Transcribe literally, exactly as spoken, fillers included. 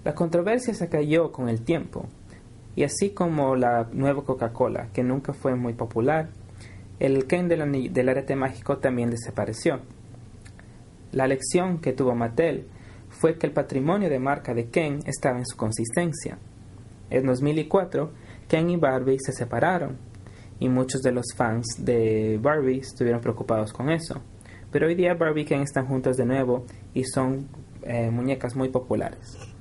La controversia se cayó con el tiempo, y así como la nueva Coca-Cola, que nunca fue muy popular, el Ken del, ani- del arete mágico también desapareció. La lección que tuvo Mattel fue que el patrimonio de marca de Ken estaba en su consistencia. En dos mil cuatro, Ken y Barbie se separaron, y muchos de los fans de Barbie estuvieron preocupados con eso. Pero hoy día Barbie y Ken están juntos de nuevo y son eh, muñecas muy populares.